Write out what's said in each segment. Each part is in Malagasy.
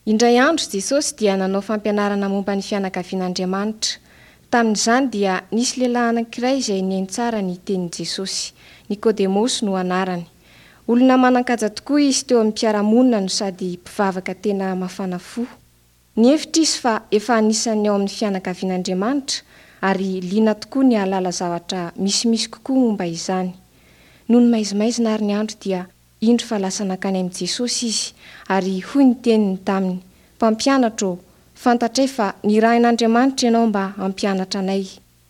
Indray andro Jesosy dia nanao fampianarana momba ny fianakavian'Andriamanitra. Tamin'izany dia nisy lehilahy anankiray izay neny tsara ny tenin'i Jesosy. Nikodemosy no anarany. Olona manan-kaja tokoa izy teo amin'ny mpiara-monina no sady mpivavaka tena mafana fo. Nievitra izy fa efa anisany ao amin'ny fianakavian'Andriamanitra ary liana tokoa ny ahalala zavatra misimisy kokoa momba izany. Noho ny maizimaizina ary ny andro dia indro fa lasa nankany amin'i Jesosy izy ary hoy ny teniny taminy: "Mpampianatra, fantatray fa nirahin'Andriamanitra ianao mba hampianatra anay."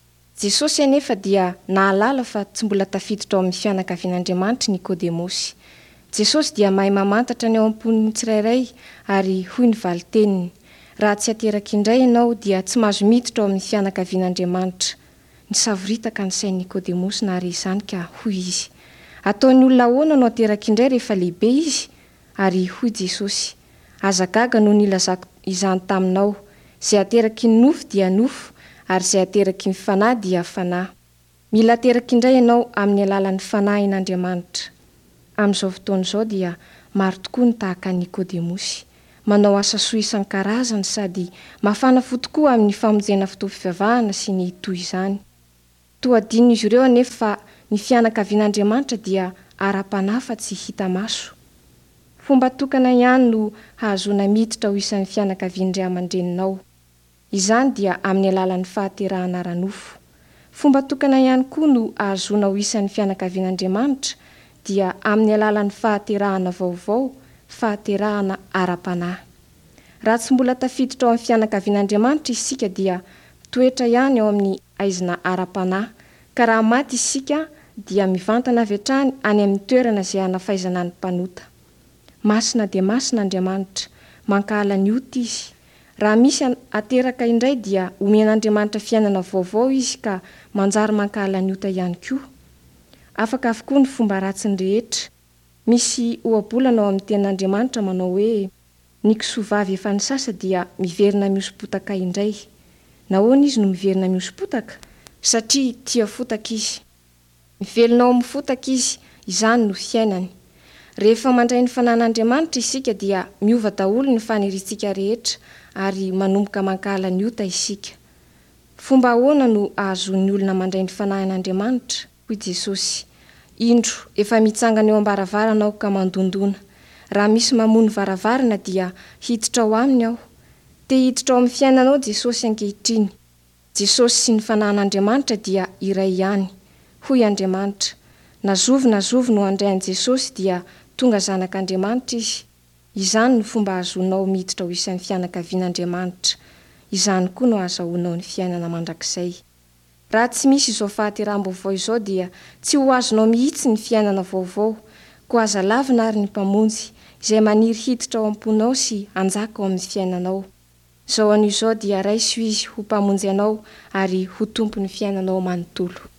Jesosy anefa dia nahalala fa tsy mbola tafiditra ao amin'ny fianakavian'Andriamanitra Nikodemosy. Jesosy dia mahay mamantatra ny ao am-pon'ny tsirairay ary hoy ny valiteniny: "Raha tsy ateraka indray ianao dia tsy mahazo miditra ao amin'ny fianakavian'Andriamanitra." Nisavoritaka ny sain'i Nikodemosy nahare izany ka hoy izy: "Ataon'ny olona ahoana no ateraka indray rehefa lehibe izy?" Ary hoy Jesosy: "Aza gaga no nilazako izany taminao, izay ateraky ny nofo dia nofo, ary izay ateraky ny fanahy dia fanahy. Mila ateraky indray ianao amin'ny alalan'ny fanahin'Andriamanitra." Amin'izao fotoana izao dia maro tokoa ny tahaka Nikodemosy, manao asa soa isan-karazany sady mafana fo tokoa amin'ny famonjena fitoam-pivavahana sy ny toy izany. Toadin'izy ireo anefa fa ny fianakavian'Andriamanitra dia ara-panahy fa tsy hita maso. Fomba tokana ihany no hahazoana miditra ho isan'ny fianakavian'ny ray aman-dreninao. Izany dia amin'ny alalan'ny fahaterahana ara-nofo. Fomba tokana ihany koa no hahazoana ho isan'ny fianakavian'Andriamanitra dia amin'ny alalan'ny fahaterahana vaovao, fahaterahana ara-panahy. Raha tsy mbola tafiditra ao amin'ny fianakavian'Andriamanitra isika dia toetra ihany ao amin'ny aizina ara-panahy, ka raha maty isika dia mivantana avy hatrany any amin'ny toerana izay hanafaizana ny mpanota. Masina dia masina Andriamanitra, mankahala ny ota izy. Raha misy ateraka indray dia omen'Andriamanitra fiainana vaovao izy ka manjary mankahala ny ota ihany koa. Afaka avokoa ny fomba ratsiny rehetra. Misy ohabolana ao amin'ny tenin'Andriamanitra manao hoe: "Ny kisoavavy efa nisasa dia miverina mihosom-potaka indray." Nahoana izy no miverina mihosom-potaka? Satria tia fotaka izy. Mivelona ao amin'ny fotaka izy, izany no fiainany. Rehefa mandray ny fanahin'Andriamanitra isika dia miova daholo ny fanerentsika rehetra ary manomboka mankahala ny ota isika. Fomba ahoana no ahazoan'ny olona mandray ny fanahin'Andriamanitra? Hoy Jesosy: "Indro efa mitsangana eo am-baravarana aho ka mandondona. Raha misy mamono varavarana dia hiditra ao aminy aho." Te hiditra ao amin'ny fiainanao Jesosy ankehitriny. Jesosy sy ny fanahin'Andriamanitra dia iray ihany. Hoy Andriamanitra: "Nazovy no handray an'i Jesosy dia tonga zanak'Andriamanitra izy." Izany no fomba ahazoanao miditra ho isan'ny fianakavian'Andriamanitra. Izany koa no ahazoanao ny fiainana mandrakizay. Raha tsy misy izao fahateram-baovao izao dia tsy ho azonao mihitsy ny fiainana vaovao, ko aza lavina ary ny mpamonjy izay maniry hiditra ao am-ponao sy hanjaka ao amin'ny fiainanao. Izao an'izao dia raisy izy ho mpamonjy anao ary ho tompon'ny fiainanao manontolo.